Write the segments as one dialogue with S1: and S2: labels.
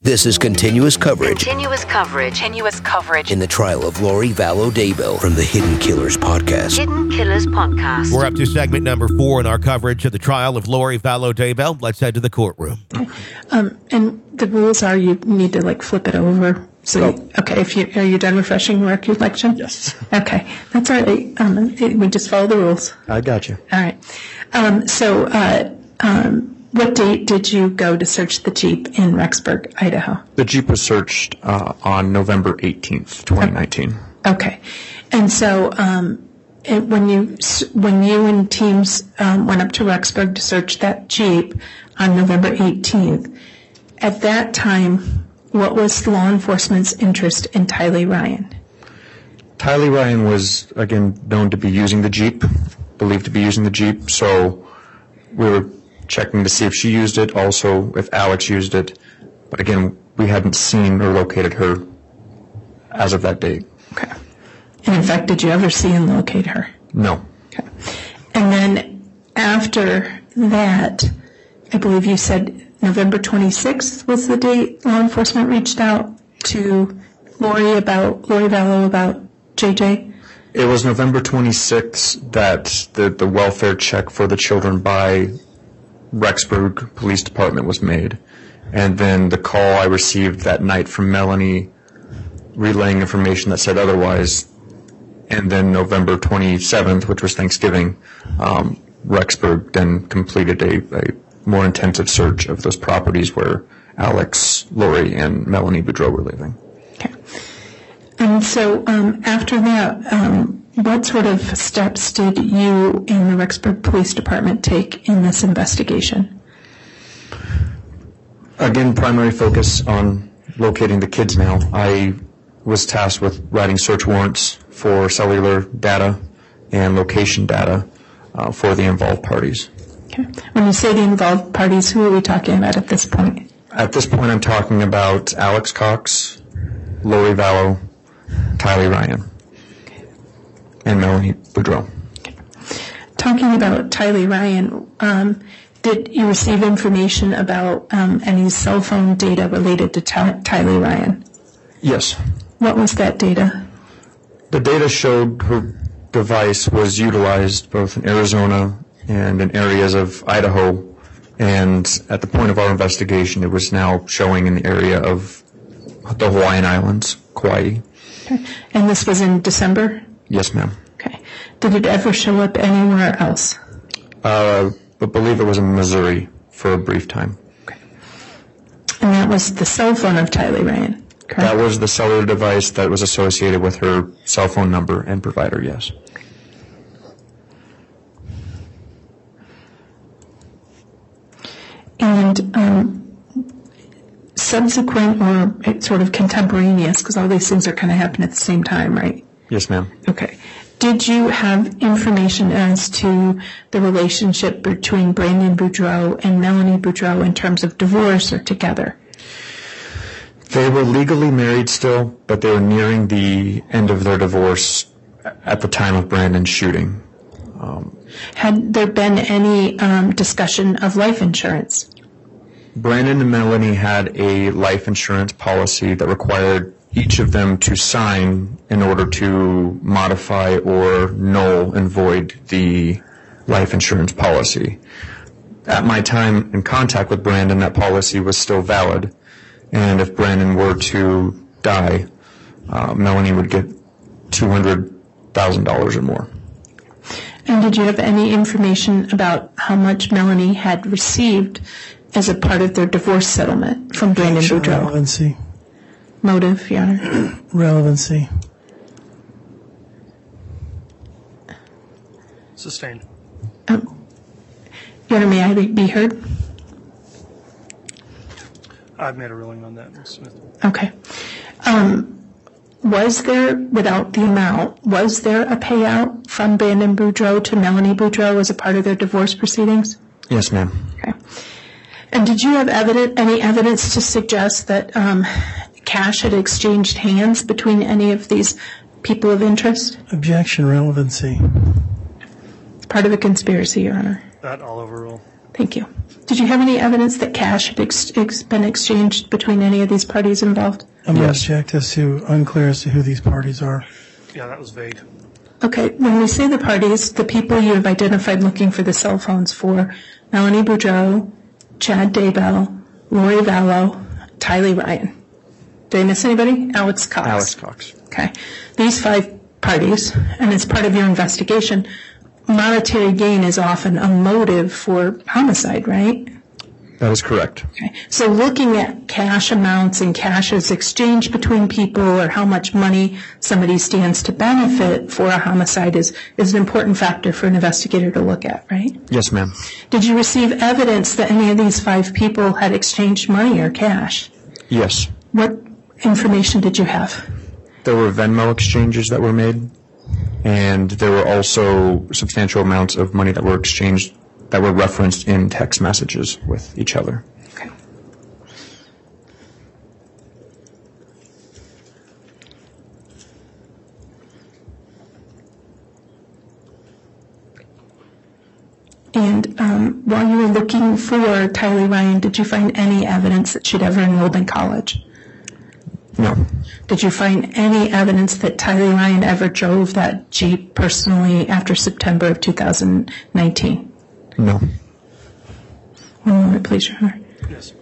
S1: This is continuous coverage.
S2: Continuous coverage.
S1: In the trial of Lori Vallow Daybell from the Hidden Killers podcast.
S3: We're up to segment number 4 in our coverage of the trial of Lori Vallow Daybell. Let's head to the courtroom.
S4: And the rules are you need to flip it over. So, are you done refreshing recollection?
S5: Yes.
S4: Okay, that's all right. We just follow the rules.
S5: I got you.
S4: All right. What date did you go to search the Jeep in Rexburg, Idaho?
S5: The Jeep was searched on November 18th, 2019.
S4: Okay. And so when you and teams went up to Rexburg to search that Jeep on November 18th, at that time, what was law enforcement's interest in Tylee Ryan?
S5: Tylee Ryan was, again, known to be using the Jeep, believed to be using the Jeep, so we were checking to see if she used it, also if Alex used it. But again, we hadn't seen or located her as of that date.
S4: Okay. And in fact, did you ever see and locate her?
S5: No.
S4: Okay. And then after that, I believe you said November 26th was the date law enforcement reached out to Lori Vallow about JJ?
S5: It was November 26th that the welfare check for the children by Rexburg Police Department was made. And then the call I received that night from Melanie relaying information that said otherwise. And then November 27th, which was Thanksgiving, Rexburg then completed a more intensive search of those properties where Alex, Lori, and Melanie Boudreau were living.
S4: Okay. And so after that, what sort of steps did you and the Rexburg Police Department take in this investigation?
S5: Again, primary focus on locating the kids now. I was tasked with writing search warrants for cellular data and location data for the involved parties.
S4: Okay. When you say the involved parties, who are we talking about at this point?
S5: At this point, I'm talking about Alex Cox, Lori Vallow, Tylee Ryan, and Melanie Boudreau.
S4: Okay. Talking about Tylee Ryan, did you receive information about any cell phone data related to Tylee Ryan?
S5: Yes.
S4: What was that data?
S5: The data showed her device was utilized both in Arizona and in areas of Idaho, and at the point of our investigation, it was now showing in the area of the Hawaiian Islands, Kauai.
S4: Okay. And this was in December?
S5: Yes, ma'am.
S4: Okay. Did it ever show up anywhere else?
S5: I believe it was in Missouri for a brief time.
S4: Okay. And that was the cell phone of Tylee Ryan, correct?
S5: That was the cellular device that was associated with her cell phone number and provider, yes.
S4: And subsequent or sort of contemporaneous, because all these things are kind of happening at the same time, right?
S5: Yes, ma'am.
S4: Okay. Did you have information as to the relationship between Brandon Boudreau and Melanie Boudreau in terms of divorce or together?
S5: They were legally married still, but they were nearing the end of their divorce at the time of Brandon's shooting.
S4: Had there been any discussion of life insurance?
S5: Brandon and Melanie had a life insurance policy that required each of them to sign in order to modify or null and void the life insurance policy. At my time in contact with Brandon, that policy was still valid, and if Brandon were to die, Melanie would get $200,000 or more.
S4: And did you have any information about how much Melanie had received as a part of their divorce settlement from Brandon Boudreau?
S6: Relevancy.
S4: Motive, Your Honor?
S6: Relevancy.
S7: Sustained.
S4: Your Honor, may I be heard?
S7: I've made a ruling on that, Ms. Smith.
S4: Okay. Was there, without the amount, was there a payout from Brandon Boudreau to Melanie Boudreau as a part of their divorce proceedings?
S5: Yes, ma'am.
S4: Okay. And did you have any evidence to suggest that cash had exchanged hands between any of these people of interest?
S6: Objection, relevancy.
S4: It's part of a conspiracy, Your Honor.
S7: That I'll overrule.
S4: Thank you. Did you have any evidence that cash had been exchanged between any of these parties involved?
S6: I'm going to object unclear as to who these parties are.
S7: Yeah, that was vague.
S4: Okay, when we say the parties, the people you have identified looking for the cell phones for, Melanie Boudreau, Chad Daybell, Lori Vallow, Tylee Ryan. Did I miss anybody? Alex Cox.
S5: Alex Cox.
S4: Okay. These 5 parties, and as part of your investigation, monetary gain is often a motive for homicide, right?
S5: That is correct.
S4: Okay. So looking at cash amounts and cashes exchanged between people or how much money somebody stands to benefit for a homicide is an important factor for an investigator to look at, right?
S5: Yes, ma'am.
S4: Did you receive evidence that any of these 5 people had exchanged money or cash?
S5: Yes.
S4: What information did you have?
S5: There were Venmo exchanges that were made, and there were also substantial amounts of money that were exchanged that were referenced in text messages with each other.
S4: Okay. And while you were looking for Tylee Ryan, did you find any evidence that she'd ever enrolled in college?
S5: No.
S4: Did you find any evidence that Tylee Ryan ever drove that Jeep personally after September of 2019?
S5: No.
S4: One moment, please, Your Honor.
S7: Yes.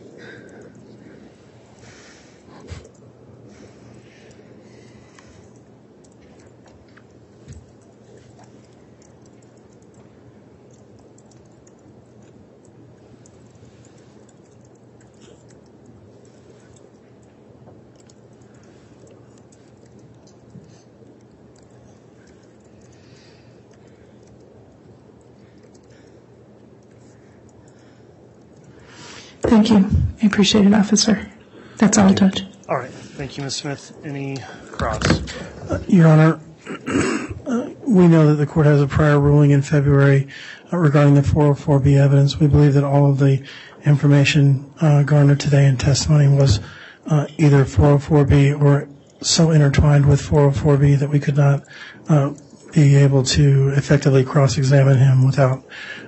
S4: Thank you. I appreciate it, Officer. That's all, Judge.
S7: All right. Thank you, Ms. Smith. Any cross?
S6: Your Honor, we know that the court has a prior ruling in February regarding the 404B evidence. We believe that all of the information garnered today in testimony was either 404B or so intertwined with 404B that we could not be able to effectively cross-examine him without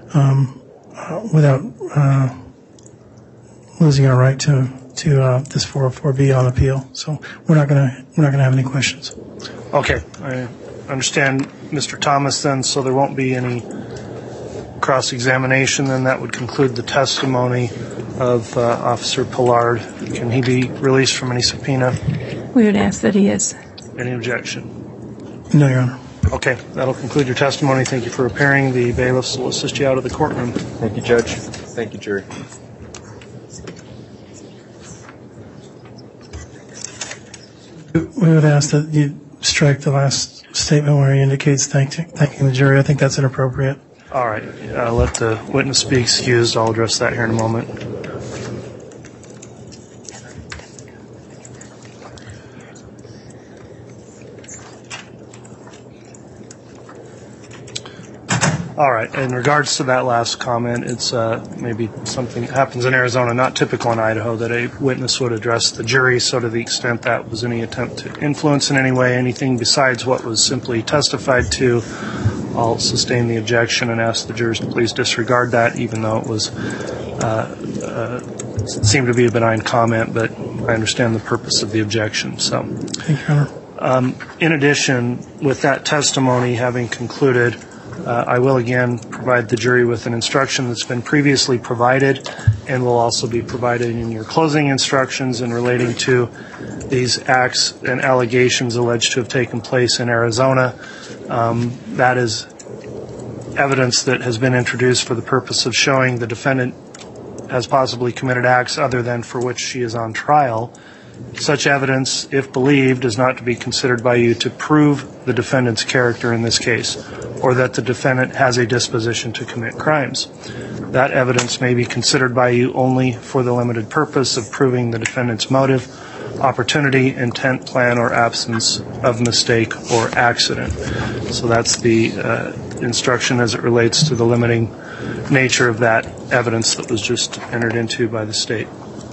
S6: losing our right to this 404B on appeal. So we're not going to have any questions.
S7: Okay. I understand, Mr. Thomas, then, so there won't be any cross-examination. Then that would conclude the testimony of Officer Pollard. Can he be released from any subpoena?
S4: We would ask that he is.
S7: Any objection?
S6: No, Your Honor.
S7: Okay. That'll conclude your testimony. Thank you for appearing. The bailiffs will assist you out of the courtroom.
S5: Thank you, Judge. Thank you, jury.
S6: We would ask that you strike the last statement where he indicates thanking the jury. I think that's inappropriate.
S7: All right. Let the witness be excused. I'll address that here in a moment. All right. In regards to that last comment, it's maybe something that happens in Arizona, not typical in Idaho, that a witness would address the jury. So to the extent that was any attempt to influence in any way anything besides what was simply testified to, I'll sustain the objection and ask the jurors to please disregard that, even though it was seemed to be a benign comment, but I understand the purpose of the objection. So,
S6: Thank you, Your Honor.
S7: in addition, with that testimony having concluded, I will again provide the jury with an instruction that's been previously provided and will also be provided in your closing instructions in relating to these acts and allegations alleged to have taken place in Arizona. That is evidence that has been introduced for the purpose of showing the defendant has possibly committed acts other than for which she is on trial. Such evidence, if believed, is not to be considered by you to prove the defendant's character in this case, or that the defendant has a disposition to commit crimes. That evidence may be considered by you only for the limited purpose of proving the defendant's motive, opportunity, intent, plan, or absence of mistake or accident. So that's the instruction as it relates to the limiting nature of that evidence that was just entered into by the state.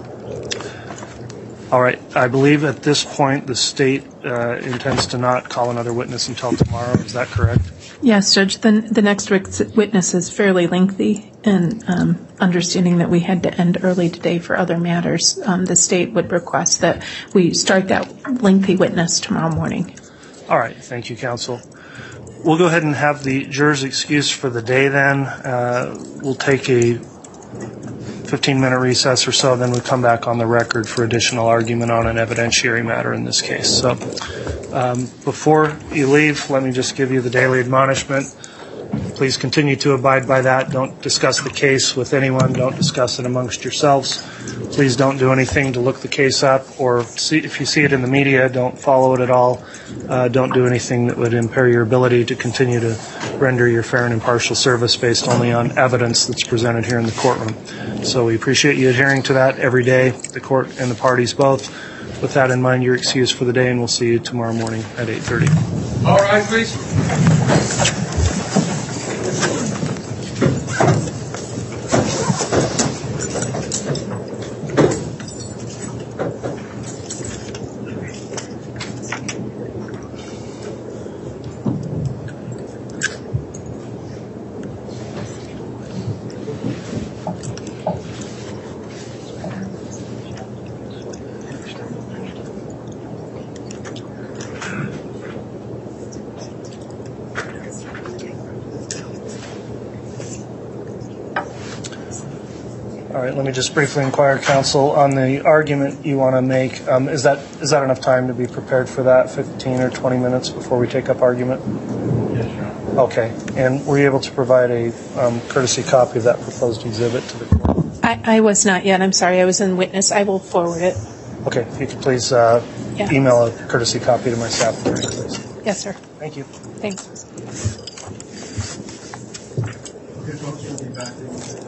S7: All right. I believe at this point the state intends to not call another witness until tomorrow. Is that correct?
S4: Yes, Judge. The next witness is fairly lengthy, and understanding that we had to end early today for other matters, the state would request that we start that lengthy witness tomorrow morning.
S7: All right. Thank you, counsel. We'll go ahead and have the jurors excused for the day then. We'll take a 15-minute recess or so, then we'll come back on the record for additional argument on an evidentiary matter in this case. So before you leave, let me just give you the daily admonishment. Please continue to abide by that. Don't discuss the case with anyone. Don't discuss it amongst yourselves. Please don't do anything to look the case up, or if you see it in the media, don't follow it at all. Don't do anything that would impair your ability to continue to render your fair and impartial service based only on evidence that's presented here in the courtroom. So we appreciate you adhering to that every day, the court and the parties both. With that in mind, you're excused for the day, and we'll see you tomorrow morning at 8:30.
S8: All right, please.
S7: All right, let me just briefly inquire, counsel, on the argument you want to make. Is that enough time to be prepared for that, 15 or 20 minutes before we take up argument?
S8: Yes, Your Honor.
S7: Okay. And were you able to provide a courtesy copy of that proposed exhibit to the court?
S4: I was not yet. I'm sorry. I was in witness. I will forward it.
S7: Okay. If you could please email a courtesy copy to my staff, please.
S4: Yes, sir.
S7: Thank you.
S4: Thanks.
S8: Okay, folks, we'll be back.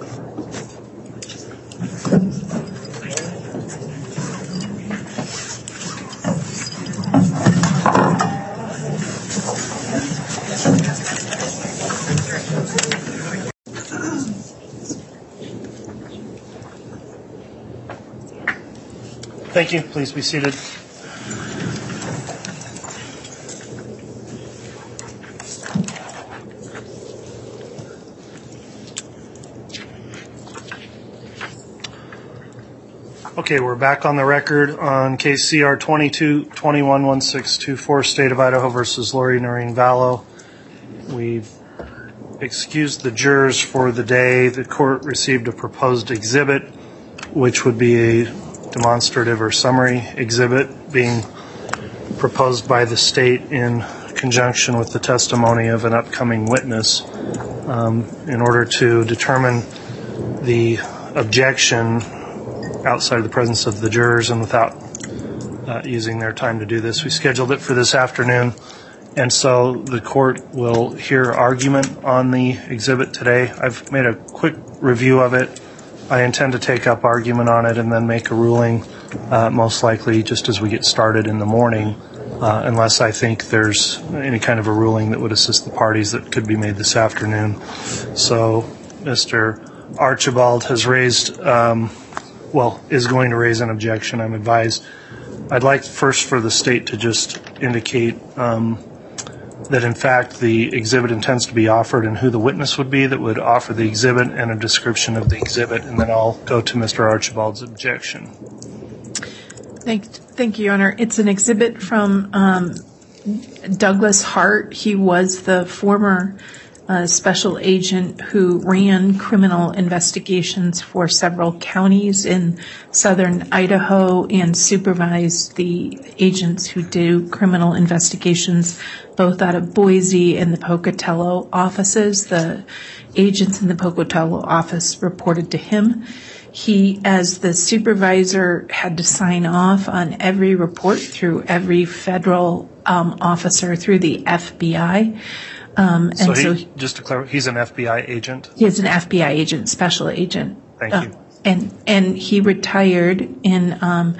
S7: Thank you. Please be seated. Okay, we're back on the record on case CR 22-21-1624, State of Idaho versus Lori Noreen Vallow. We've excused the jurors for the day. The court received a proposed exhibit, which would be a demonstrative or summary exhibit being proposed by the state in conjunction with the testimony of an upcoming witness in order to determine the objection outside of the presence of the jurors and without using their time to do this. We scheduled it for this afternoon, and so the court will hear argument on the exhibit today. I've made a quick review of it. I intend to take up argument on it and then make a ruling, most likely just as we get started in the morning, unless I think there's any kind of a ruling that would assist the parties that could be made this afternoon. So Mr. Archibald has raised, is going to raise an objection, I'm advised. I'd like first for the state to just indicate that in fact the exhibit intends to be offered and who the witness would be that would offer the exhibit and a description of the exhibit, and then I'll go to Mr. Archibald's objection.
S4: Thank you, Your Honor. It's an exhibit from Douglas Hart. He was the former special agent who ran criminal investigations for several counties in southern Idaho and supervised the agents who do criminal investigations both out of Boise and the Pocatello offices. The agents in the Pocatello office reported to him. He, as the supervisor, had to sign off on every report through every federal officer through the FBI.
S7: Just to clarify, he's an FBI agent?
S4: He is an FBI agent, special agent.
S7: Thank you.
S4: And he retired in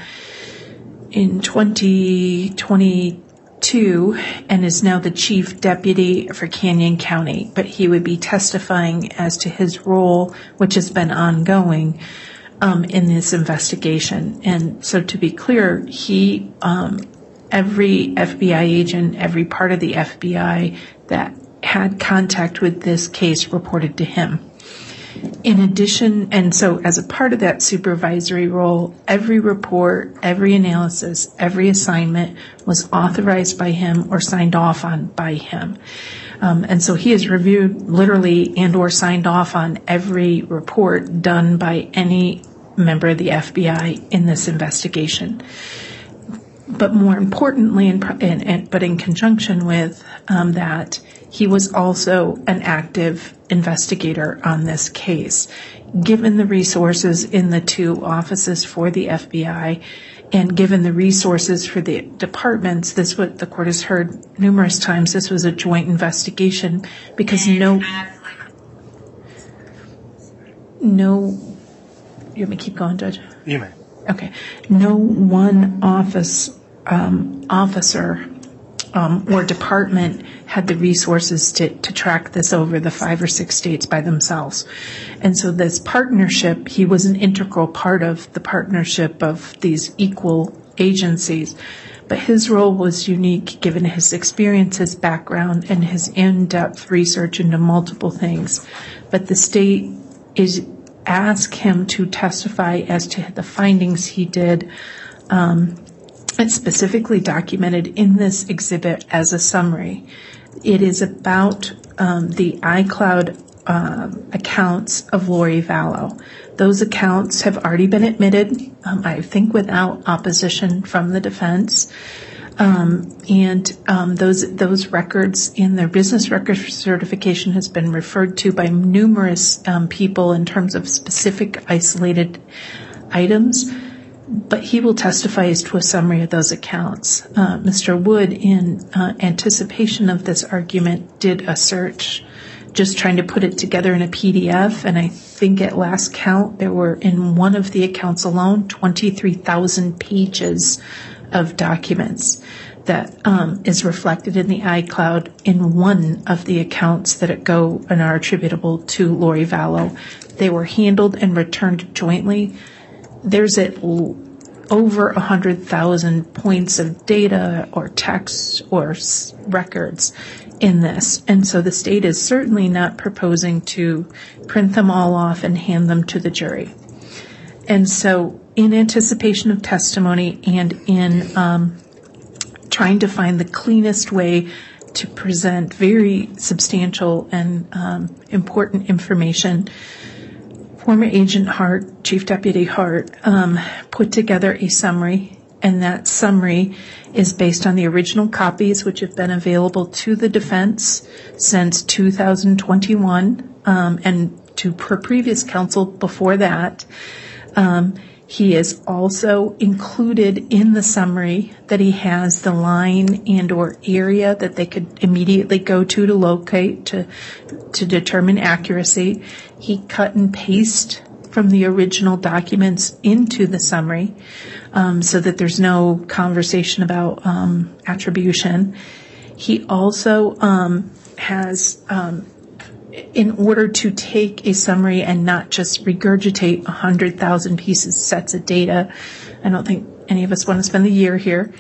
S4: 2022 and is now the chief deputy for Canyon County. But he would be testifying as to his role, which has been ongoing in this investigation. And so to be clear, he, every FBI agent, every part of the FBI that had contact with this case reported to him. In addition, and so as a part of that supervisory role, every report, every analysis, every assignment was authorized by him or signed off on by him. And so he has reviewed literally and or signed off on every report done by any member of the FBI in this investigation. But more importantly, but in conjunction with that, he was also an active investigator on this case. Given the resources in the two offices for the FBI and given the resources for the departments, this what the court has heard numerous times, this was a joint investigation because you want me to keep going, Judge?
S7: You may.
S4: Okay. No one officer or department had the resources to track this over the 5 or 6 states by themselves. And so this partnership, he was an integral part of the partnership of these equal agencies. But his role was unique given his experience, his background, and his in-depth research into multiple things. But the state is asked him to testify as to the findings he did. It's specifically documented in this exhibit as a summary. It is about the iCloud accounts of Lori Vallow. Those accounts have already been admitted, I think without opposition from the defense. Those records in their business record certification has been referred to by numerous people in terms of specific isolated items. But he will testify as to a summary of those accounts. Mr. Wood, in anticipation of this argument, did a search, just trying to put it together in a PDF. And I think at last count, there were in one of the accounts alone, 23,000 pages of documents that is reflected in the iCloud in one of the accounts that go and are attributable to Lori Vallow. They were handled and returned jointly. There's over 100,000 points of data or text or records in this. And so the state is certainly not proposing to print them all off and hand them to the jury. And so in anticipation of testimony and in trying to find the cleanest way to present very substantial and important information, former Agent Hart, Chief Deputy Hart, put together a summary, and that summary is based on the original copies which have been available to the defense since 2021 and to previous counsel before that. He is also included in the summary that he has the line and or area that they could immediately go to locate to determine accuracy. He cut and paste from the original documents into the summary so that there's no conversation about attribution. He also has in order to take a summary and not just regurgitate 100,000 sets of data, I don't think any of us want to spend the year here.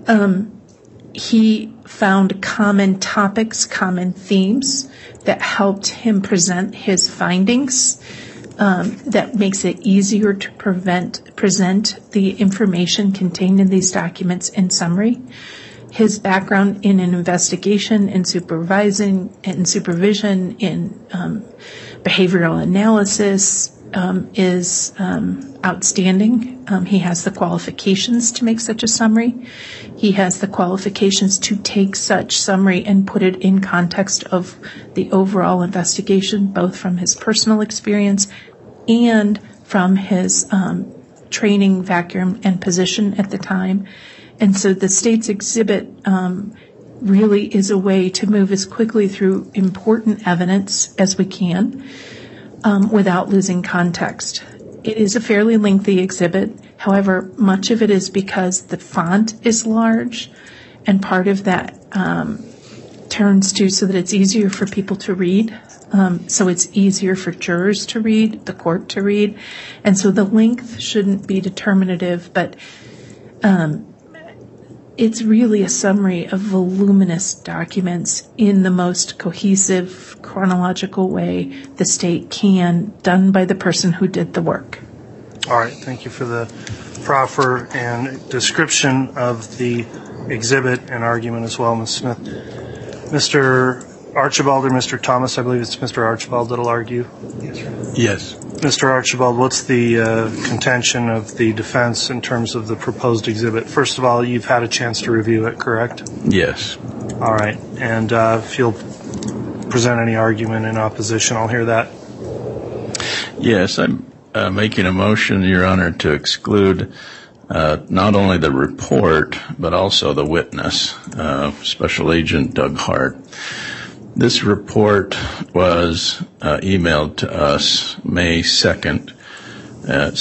S4: He found common topics, common themes that helped him present his findings. That makes it easier to present the information contained in these documents in summary. His background in an investigation, in supervision, in behavioral analysis is outstanding. He has the qualifications to make such a summary. He has the qualifications to take such summary and put it in context of the overall investigation, both from his personal experience and from his training, vacuum, and position at the time. And so the state's exhibit really is a way to move as quickly through important evidence as we can without losing context. It is a fairly lengthy exhibit. However, much of it is because the font is large, and part of that turns to so that it's easier for people to read. So it's easier for jurors to read, the court to read. And so the length shouldn't be determinative, but it's really a summary of voluminous documents in the most cohesive, chronological way the state can, done by the person who did the work.
S7: All right, thank you for the proffer and description of the exhibit and argument as well, Ms. Smith. Mr. Archibald or Mr. Thomas, I believe it's Mr. Archibald that'll argue.
S8: Yes.
S7: Mr. Archibald, what's the contention of the defense in terms of the proposed exhibit? First of all, you've had a chance to review it, correct?
S8: Yes.
S7: All right, and if you'll present any argument in opposition, I'll hear that.
S9: Yes, I'm making a motion, Your Honor, to exclude not only the report, but also the witness, Special Agent Doug Hart. This report was emailed to us May 2nd at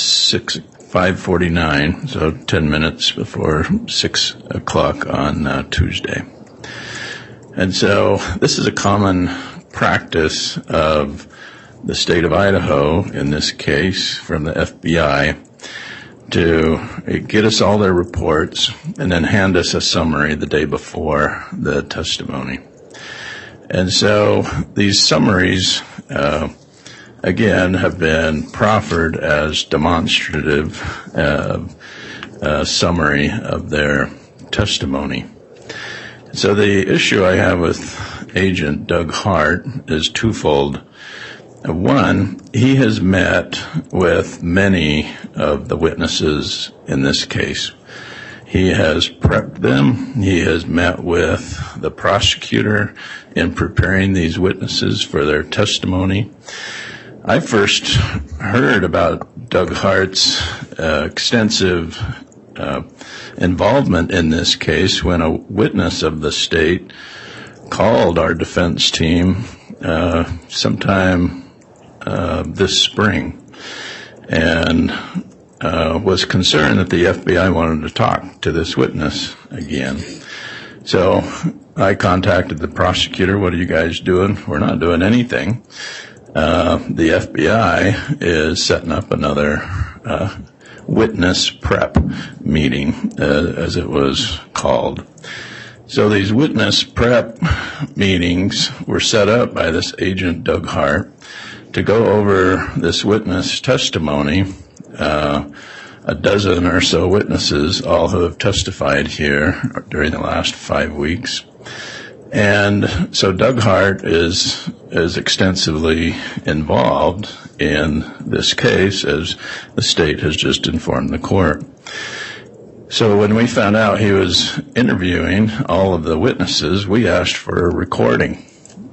S9: 5:49, so 10 minutes before 6 o'clock on Tuesday. And so this is a common practice of the state of Idaho, in this case, from the FBI, to get us all their reports and then hand us a summary the day before the testimony. And so these summaries, again, have been proffered as demonstrative summary of their testimony. So the issue I have with Agent Doug Hart is twofold. One, he has met with many of the witnesses in this case. He has prepped them. He has met with the prosecutor in preparing these witnesses for their testimony. I first heard about Doug Hart's extensive involvement in this case when a witness of the state called our defense team sometime this spring and was concerned that the FBI wanted to talk to this witness again. So I contacted the prosecutor. What are you guys doing? We're not doing anything. The FBI is setting up another witness prep meeting, as it was called. So these witness prep meetings were set up by this Agent Doug Hart to go over this witness testimony. A dozen or so witnesses, all who have testified here during the last 5 weeks. And so Doug Hart is extensively involved in this case, as the state has just informed the court. So when we found out he was interviewing all of the witnesses, we asked for a recording.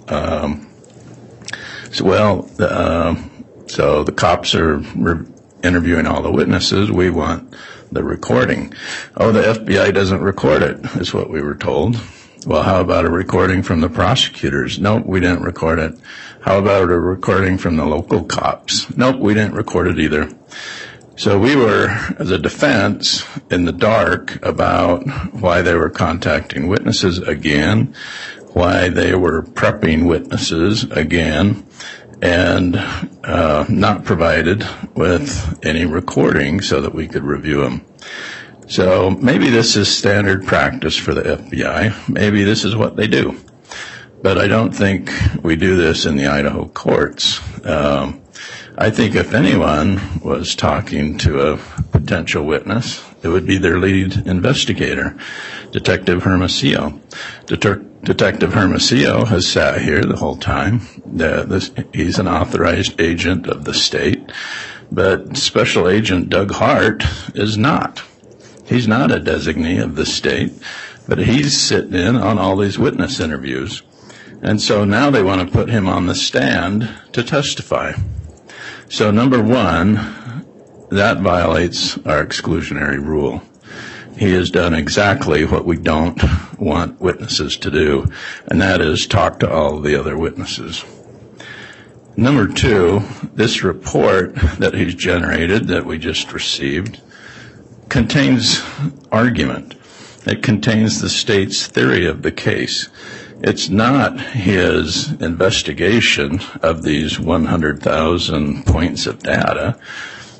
S9: So the cops are interviewing all the witnesses. We want the recording. Oh, the FBI doesn't record it, is what we were told. Well, how about a recording from the prosecutors? Nope, we didn't record it. How about a recording from the local cops? Nope, we didn't record it either. So we were, as a defense, in the dark about why they were contacting witnesses again, why they were prepping witnesses again, and not provided with any recording so that we could review them. So maybe this is standard practice for the FBI. Maybe this is what they do. But I don't think we do this in the Idaho courts. I think if anyone was talking to a potential witness, it would be their lead investigator, Detective Hermosillo. Detective Hermosillo has sat here the whole time. He's an authorized agent of the state, but Special Agent Doug Hart is not. He's not a designee of the state, but he's sitting in on all these witness interviews. And so now they want to put him on the stand to testify. So number one, that violates our exclusionary rule. He has done exactly what we don't want witnesses to do, and that is talk to all the other witnesses. Number two, this report that he's generated that we just received contains argument. It contains the state's theory of the case. It's not his investigation of these 100,000 points of data.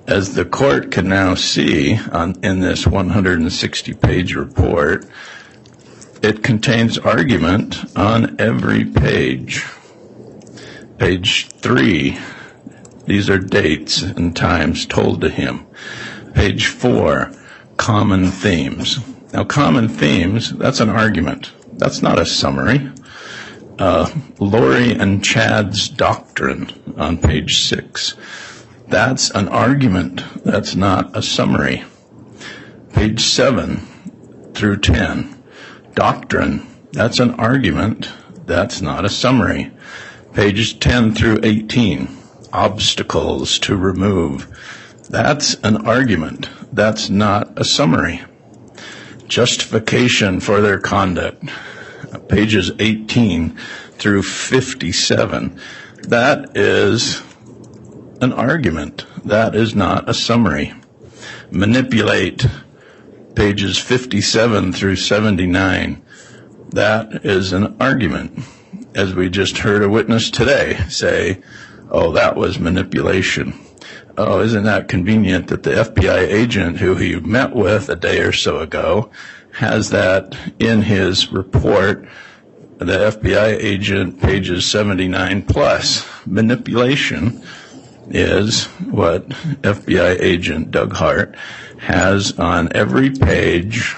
S9: as the court can now see in this 160-page report, it contains argument on every page. Page 3, these are dates and times told to him. Page 4, common themes. Now, common themes, that's an argument. That's not a summary. Lori and Chad's doctrine on page 6. That's an argument. That's not a summary. Page 7 through 10. Doctrine. That's an argument. That's not a summary. Pages 10 through 18. Obstacles to remove. That's an argument. That's not a summary. Justification for their conduct. Pages 18 through 57. That is an argument. That is not a summary. Manipulate. Pages 57 through 79. That is an argument. As we just heard a witness today say, oh, that was manipulation. Oh, isn't that convenient that the FBI agent who he met with a day or so ago has that in his report, the FBI agent, pages 79 plus. Manipulation is what FBI agent Doug Hart has on every page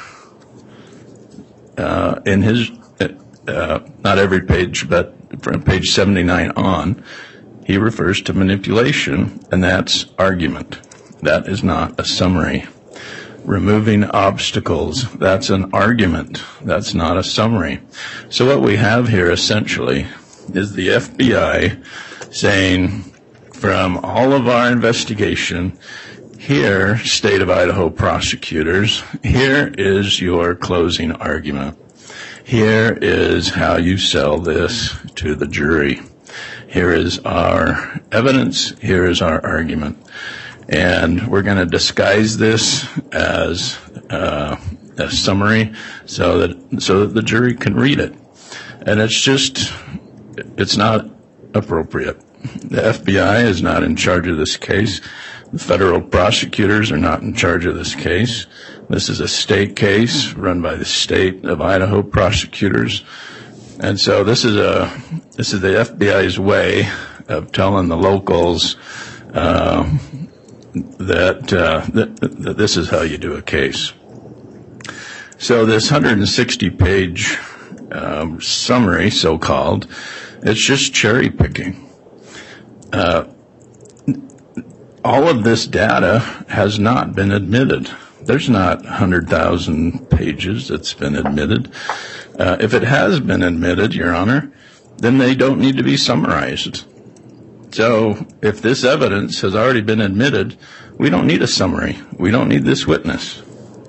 S9: in his, not every page, but from page 79 on, he refers to manipulation, and that's argument. That is not a summary. Removing obstacles, that's an argument. That's not a summary. So what we have here essentially is the FBI saying, from all of our investigation, here, State of Idaho prosecutors, here is your closing argument. Here is how you sell this to the jury. Here is our evidence. Here is our argument. And we're going to disguise this as a summary so that the jury can read it. And it's not appropriate. The FBI is not in charge of this case. The federal prosecutors are not in charge of this case. This is a state case run by the State of Idaho prosecutors. And so this is the FBI's way of telling the locals that this is how you do a case. So this 160-page summary, so-called, it's just cherry picking. All of this data has not been admitted. There's not 100,000 pages that's been admitted. If it has been admitted, Your Honor, then they don't need to be summarized. So if this evidence has already been admitted, we don't need a summary. We don't need this witness.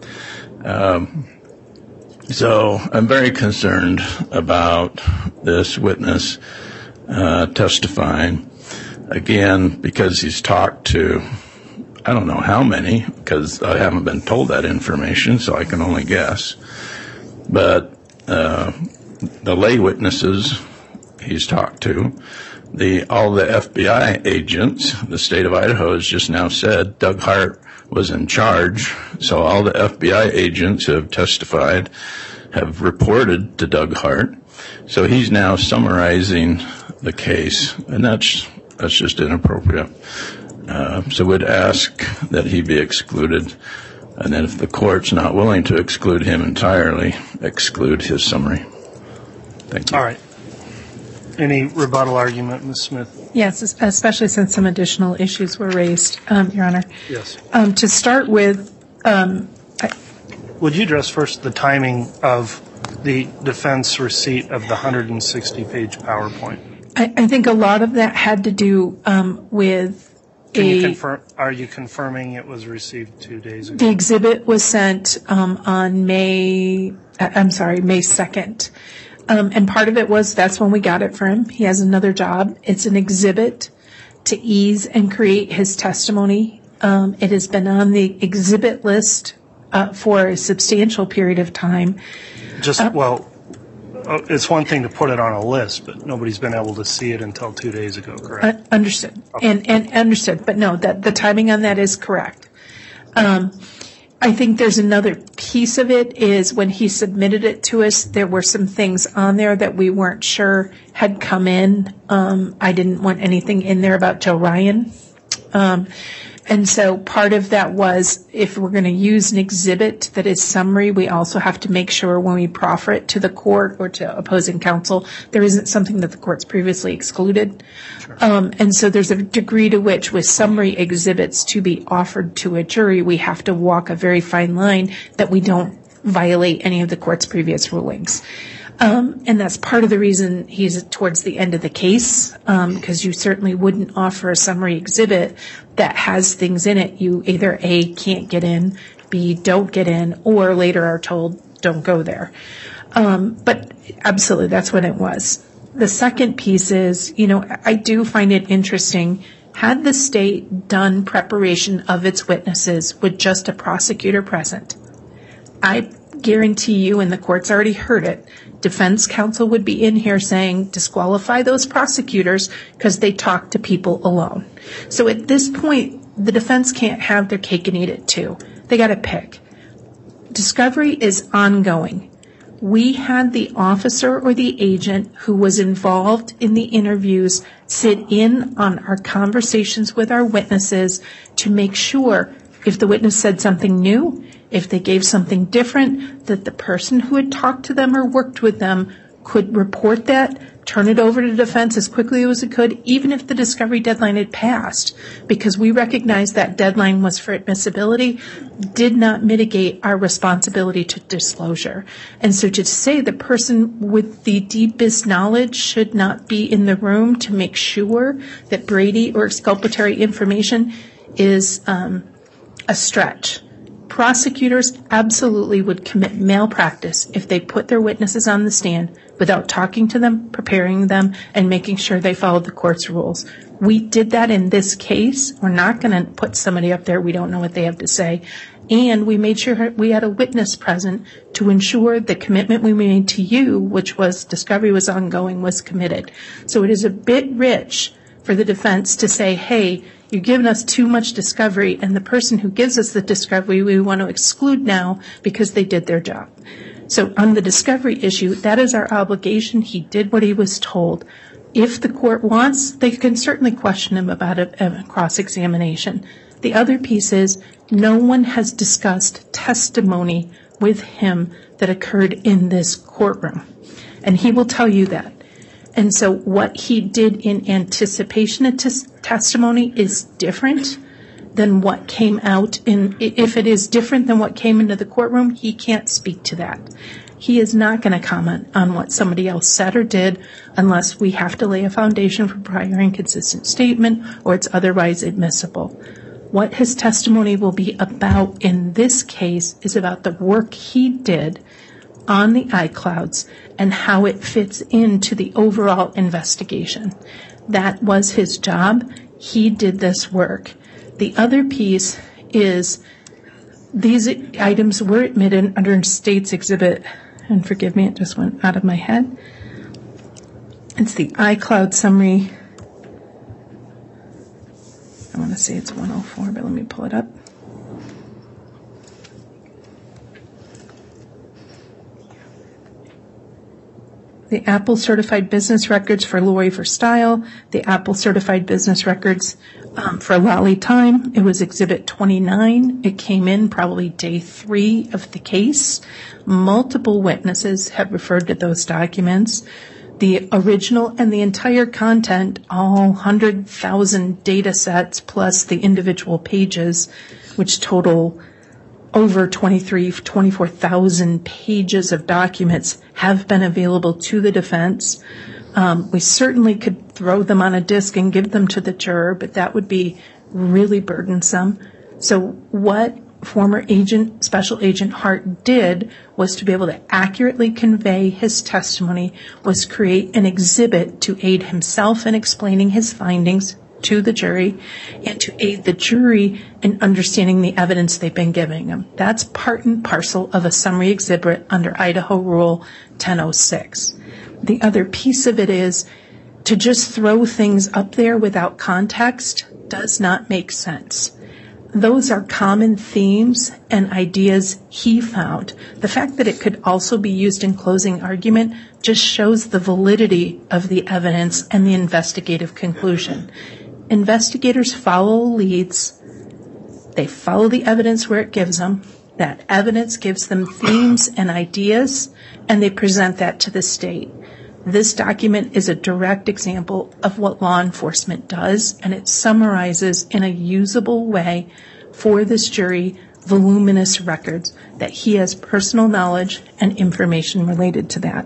S9: So I'm very concerned about this witness testifying, again, because he's talked to, I don't know how many, because I haven't been told that information, so I can only guess. But the lay witnesses he's talked to, all the FBI agents, the state of Idaho has just now said Doug Hart was in charge, so all the FBI agents who have testified have reported to Doug Hart. So he's now summarizing the case, and that's just inappropriate. So we'd ask that he be excluded, and then if the court's not willing to exclude him entirely, exclude his summary. Thank you.
S7: All right. Any rebuttal argument, Ms. Smith?
S4: Yes, especially since some additional issues were raised, Your Honor.
S7: Yes.
S4: To start with,
S7: would you address first the timing of the defense receipt of the 160-page PowerPoint?
S4: I think a lot of that had to do with
S7: Are you confirming it was received 2 days ago?
S4: The exhibit was sent on May 2nd. And part of it was that's when we got it for him. He has another job. It's an exhibit to ease and create his testimony. It has been on the exhibit list for a substantial period of time.
S7: It's one thing to put it on a list, but nobody's been able to see it until 2 days ago, correct?
S4: Understood.
S7: Okay.
S4: And understood. But no, that the timing on that is correct. I think there's another piece of it is when he submitted it to us, there were some things on there that we weren't sure had come in. I didn't want anything in there about Joe Ryan. And so part of that was if we're going to use an exhibit that is summary, we also have to make sure when we proffer it to the court or to opposing counsel, there isn't something that the court's previously excluded.
S7: Sure.
S4: And so there's a degree to which with summary exhibits to be offered to a jury, we have to walk a very fine line that we don't violate any of the court's previous rulings. And that's part of the reason he's towards the end of the case, because you certainly wouldn't offer a summary exhibit that has things in it you either A, can't get in, B, don't get in, or later are told don't go there. But absolutely, that's what it was. The second piece is, I do find it interesting. Had the state done preparation of its witnesses with just a prosecutor present, I guarantee you, and the court's already heard it, defense counsel would be in here saying disqualify those prosecutors because they talk to people alone. So at this point, the defense can't have their cake and eat it too. They got to pick. Discovery is ongoing. We had the officer or the agent who was involved in the interviews sit in on our conversations with our witnesses to make sure if the witness said something new, if they gave something different, that the person who had talked to them or worked with them could report that, turn it over to defense as quickly as it could, even if the discovery deadline had passed, because we recognized that deadline was for admissibility, did not mitigate our responsibility to disclosure. And so to say the person with the deepest knowledge should not be in the room to make sure that Brady or exculpatory information is a stretch. Prosecutors absolutely would commit malpractice if they put their witnesses on the stand without talking to them, preparing them, and making sure they followed the court's rules. We did that in this case. We're not going to put somebody up there we don't know what they have to say. And we made sure we had a witness present to ensure the commitment we made to you, which was discovery was ongoing, was committed. So it is a bit rich for the defense to say, hey, you're giving us too much discovery, and the person who gives us the discovery we want to exclude now because they did their job. So on the discovery issue, that is our obligation. He did what he was told. If the court wants, they can certainly question him about a cross-examination. The other piece is no one has discussed testimony with him that occurred in this courtroom, and he will tell you that. And so what he did in anticipation of testimony is different than what came out in. If it is different than what came into the courtroom, he can't speak to that. He is not going to comment on what somebody else said or did unless we have to lay a foundation for prior inconsistent statement or it's otherwise admissible. What his testimony will be about in this case is about the work he did on the iClouds and how it fits into the overall investigation. That was his job. He did this work. The other piece is these items were admitted under State's Exhibit, and forgive me, it just went out of my head. It's the iCloud summary. I want to say it's 104, but let me pull it up. The Apple Certified Business Records for Lori Verstyle, the Apple Certified Business Records for Lolly Time. It was Exhibit 29. It came in probably day 3 of the case. Multiple witnesses have referred to those documents. The original and the entire content, all 100,000 data sets plus the individual pages, which total over 24,000 pages of documents, have been available to the defense. We certainly could throw them on a disk and give them to the juror, but that would be really burdensome. So what former Special Agent Hart did was to be able to accurately convey his testimony, was create an exhibit to aid himself in explaining his findings to the jury and to aid the jury in understanding the evidence they've been giving them. That's part and parcel of a summary exhibit under Idaho Rule 1006. The other piece of it is to just throw things up there without context does not make sense. Those are common themes and ideas he found. The fact that it could also be used in closing argument just shows the validity of the evidence and the investigative conclusion. Investigators follow leads. They follow the evidence where it gives them. That evidence gives them themes and ideas, and they present that to the state. This document is a direct example of what law enforcement does, and it summarizes in a usable way for this jury voluminous records that he has personal knowledge and information related to that.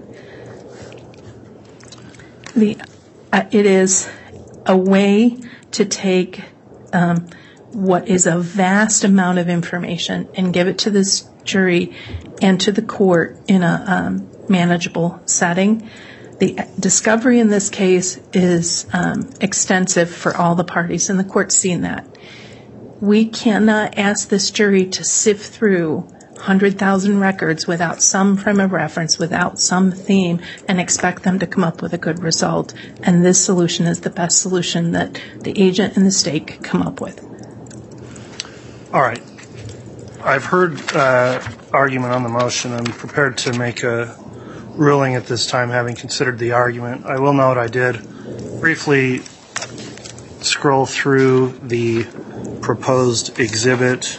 S4: It is a way to take what is a vast amount of information and give it to this jury and to the court in a manageable setting. The discovery in this case is extensive for all the parties, and the court's seen that. We cannot ask this jury to sift through 100,000 records without some frame of reference, without some theme, and expect them to come up with a good result. And this solution is the best solution that the agent and the state could come up with.
S7: All right. I've heard argument on the motion. I'm prepared to make a ruling at this time, having considered the argument. I will note I did briefly scroll through the proposed exhibit,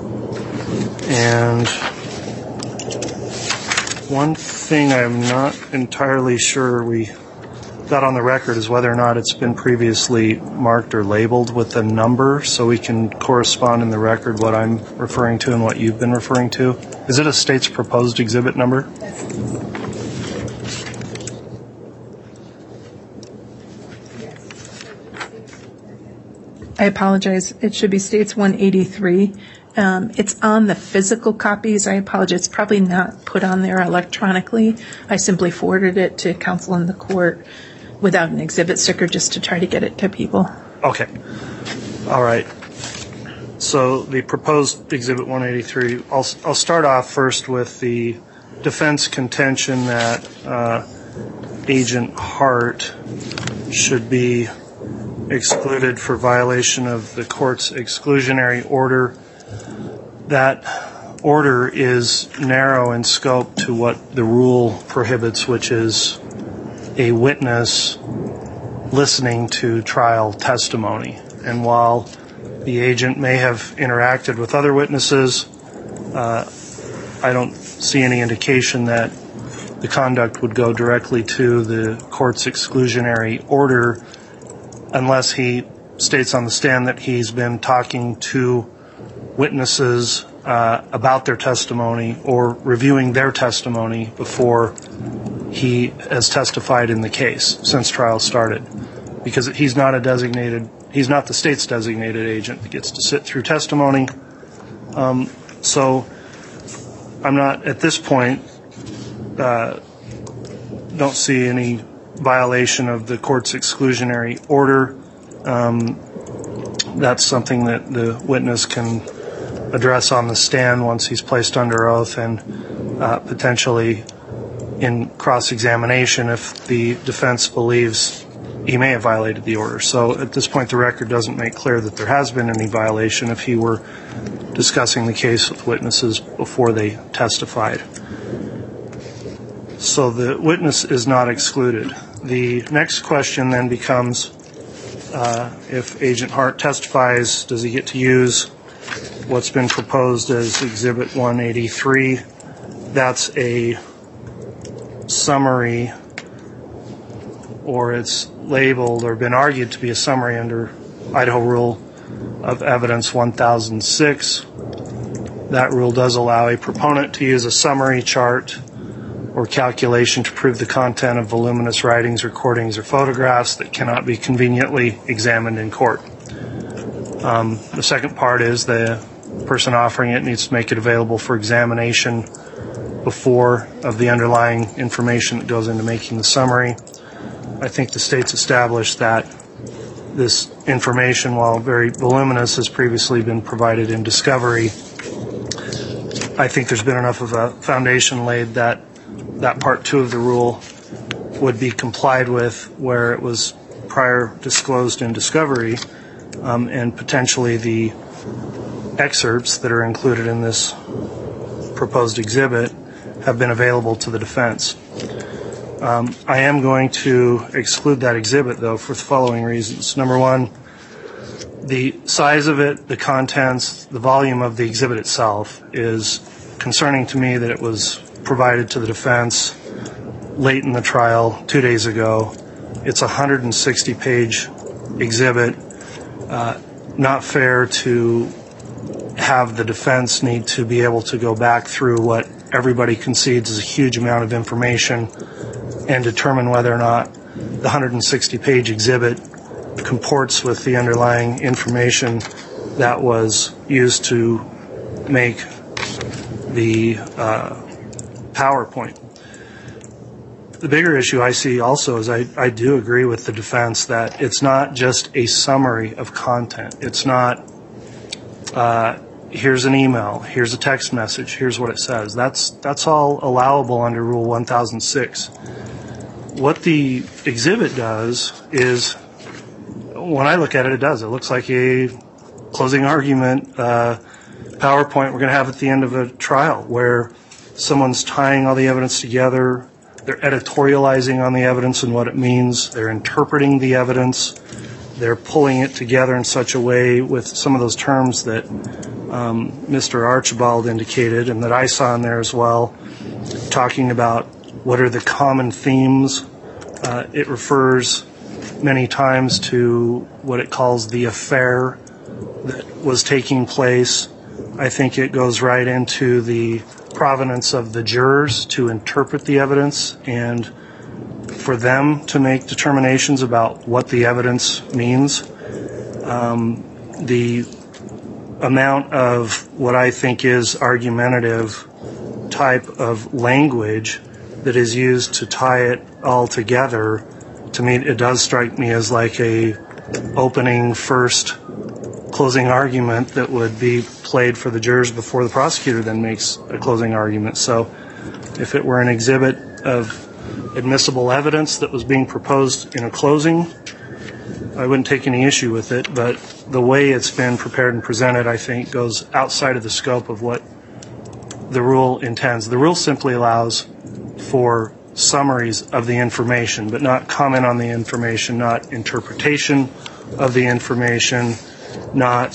S7: and one thing I'm not entirely sure we got on the record is whether or not it's been previously marked or labeled with a number, so we can correspond in the record what I'm referring to and what you've been referring to. Is it a state's proposed exhibit number?
S4: I apologize. It should be States 183. It's on the physical copies. I apologize. It's probably not put on there electronically. I simply forwarded it to counsel in the court without an exhibit sticker just to try to get it to people.
S7: Okay. All right. So the proposed exhibit 183, I'll start off first with the defense contention that Agent Hart should be excluded for violation of the court's exclusionary order. That order is narrow in scope to what the rule prohibits, which is a witness listening to trial testimony. And while the agent may have interacted with other witnesses, I don't see any indication that the conduct would go directly to the court's exclusionary order unless he states on the stand that he's been talking to witnesses about their testimony or reviewing their testimony before he has testified in the case since trial started. Because he's not the state's designated agent that gets to sit through testimony. So I'm not, at this point, don't see any violation of the court's exclusionary order. That's something that the witness can address on the stand once he's placed under oath, and potentially in cross-examination if the defense believes he may have violated the order. So at this point, the record doesn't make clear that there has been any violation if he were discussing the case with witnesses before they testified. So the witness is not excluded. The next question then becomes, if Agent Hart testifies, does he get to use what's been proposed as Exhibit 183? That's a summary, or it's labeled or been argued to be a summary under Idaho Rule of Evidence 1006. That rule does allow a proponent to use a summary chart or calculation to prove the content of voluminous writings, recordings, or photographs that cannot be conveniently examined in court. The second part is the person offering it needs to make it available for examination before of the underlying information that goes into making the summary. I think the state's established that this information, while very voluminous, has previously been provided in discovery. I think there's been enough of a foundation laid that Part 2 of the rule would be complied with where it was prior disclosed in discovery, and potentially the excerpts that are included in this proposed exhibit have been available to the defense. I am going to exclude that exhibit, though, for the following reasons. Number one, the size of it, the contents, the volume of the exhibit itself is concerning to me, that it was provided to the defense late in the trial 2 days ago. It's a 160-page exhibit. Not fair to have the defense need to be able to go back through what everybody concedes is a huge amount of information and determine whether or not the 160-page exhibit comports with the underlying information that was used to make the PowerPoint. The bigger issue I see also is I do agree with the defense that it's not just a summary of content. It's not, here's an email, here's a text message, here's what it says. That's all allowable under Rule 1006. What the exhibit does is, when I look at it, it looks like a closing argument PowerPoint we're going to have at the end of a trial, where someone's tying all the evidence together, they're editorializing on the evidence and what it means, they're interpreting the evidence, they're pulling it together in such a way with some of those terms that Mr. Archibald indicated and that I saw in there as well, talking about what are the common themes. It refers many times to what it calls the affair that was taking place. I think it goes right into the provenance of the jurors to interpret the evidence and for them to make determinations about what the evidence means. The amount of what I think is argumentative type of language that is used to tie it all together, to me, it does strike me as like a opening first closing argument that would be played for the jurors before the prosecutor then makes a closing argument. So if it were an exhibit of admissible evidence that was being proposed in a closing, I wouldn't take any issue with it, but the way it's been prepared and presented, I think, goes outside of the scope of what the rule intends. The rule simply allows for summaries of the information, but not comment on the information, not interpretation of the information, not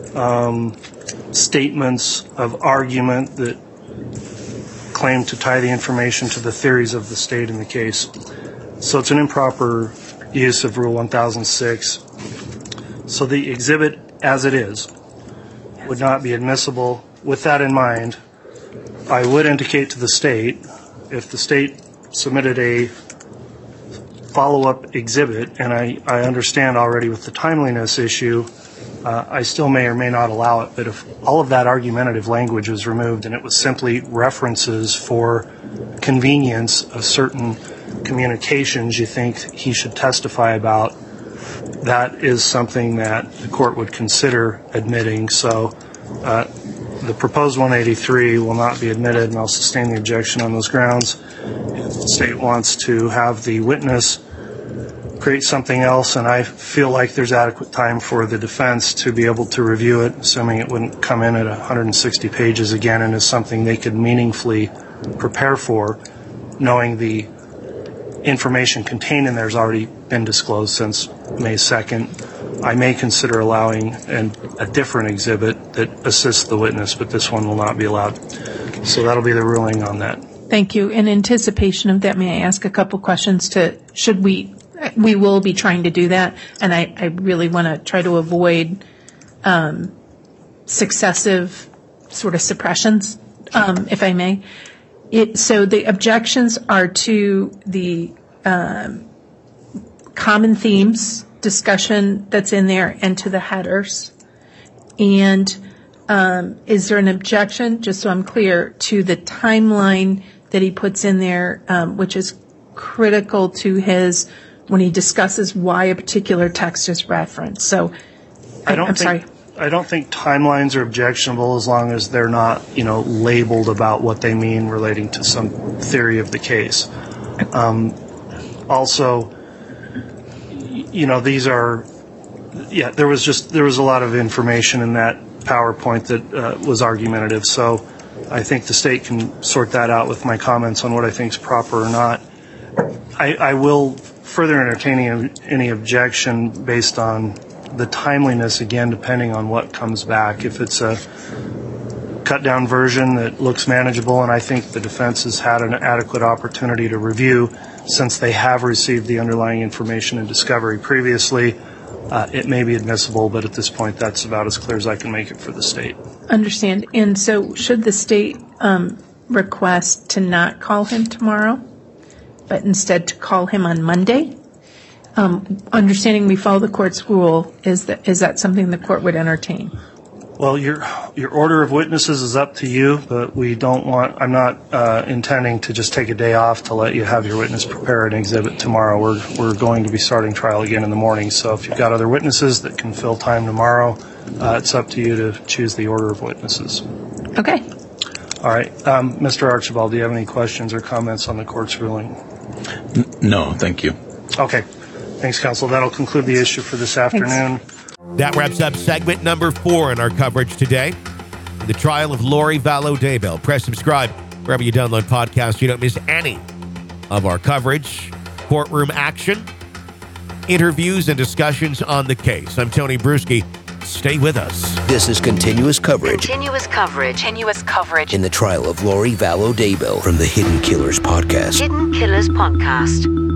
S7: statements of argument that claim to tie the information to the theories of the state in the case. So it's an improper use of Rule 1006. So the exhibit as it is would not be admissible. With that in mind, I would indicate to the state, if the state submitted a follow-up exhibit, and I understand already with the timeliness issue, I still may or may not allow it, but if all of that argumentative language was removed and it was simply references for convenience of certain communications you think he should testify about, that is something that the court would consider admitting. So the proposed 183 will not be admitted, and I'll sustain the objection on those grounds. If the state wants to have the witness create something else, and I feel like there's adequate time for the defense to be able to review it, assuming it wouldn't come in at 160 pages again and is something they could meaningfully prepare for, knowing the information contained in there has already been disclosed since May 2nd. I may consider allowing a different exhibit that assists the witness, but this one will not be allowed. So that'll be the ruling on that.
S4: Thank you. In anticipation of that, may I ask a couple questions we will be trying to do that, and I really want to try to avoid successive sort of suppressions, if I may. So the objections are to the common themes discussion that's in there and to the headers. And is there an objection, just so I'm clear, to the timeline that he puts in there, which is critical to his when he discusses why a particular text is referenced. So I'm sorry.
S7: I don't think timelines are objectionable as long as they're not, labeled about what they mean relating to some theory of the case. Also, these are, there was a lot of information in that PowerPoint that was argumentative. So I think the state can sort that out with my comments on what I think is proper or not. I will further entertain any objection based on the timeliness, again, depending on what comes back. If it's a cut-down version that looks manageable, and I think the defense has had an adequate opportunity to review since they have received the underlying information and discovery previously, it may be admissible, but at this point, that's about as clear as I can make it for the state.
S4: Understand. And so should the state request to not call him tomorrow, but instead to call him on Monday? Understanding we follow the court's rule, is that something the court would entertain?
S7: Well, your order of witnesses is up to you, but I'm not intending to just take a day off to let you have your witness prepare an exhibit tomorrow. We're going to be starting trial again in the morning, so if you've got other witnesses that can fill time tomorrow, it's up to you to choose the order of witnesses.
S4: Okay.
S7: All right. Mr. Archibald, do you have any questions or comments on the court's ruling?
S9: No, thank you.
S7: Okay. Thanks, counsel. That'll conclude the issue for this afternoon.
S3: That wraps up segment number 4 in our coverage today. The trial of Lori Vallow Daybell. Press subscribe wherever you download podcasts so you don't miss any of our coverage, courtroom action, interviews, and discussions on the case. I'm Tony Bruschi. Stay with us.
S1: This is continuous coverage
S2: Continuous coverage.
S1: in the trial of Lori Vallow Daybell from the Hidden Killers podcast.
S2: Hidden Killers Podcast.